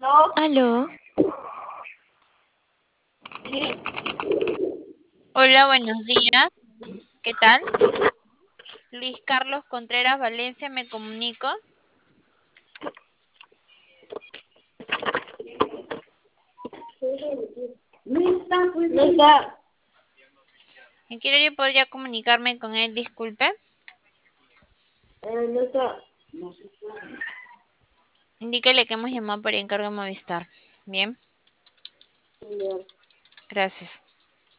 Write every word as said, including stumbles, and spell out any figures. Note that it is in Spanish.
Aló, Sí, hola, buenos días. ¿Qué tal? Luis Carlos Contreras Valencia, me comunico. no está, pues. No está. ¿En qué horario podría comunicarme con él? Disculpe. Eh, no está. Indíquele que hemos llamado por encargo de Movistar. Bien, Ya. gracias.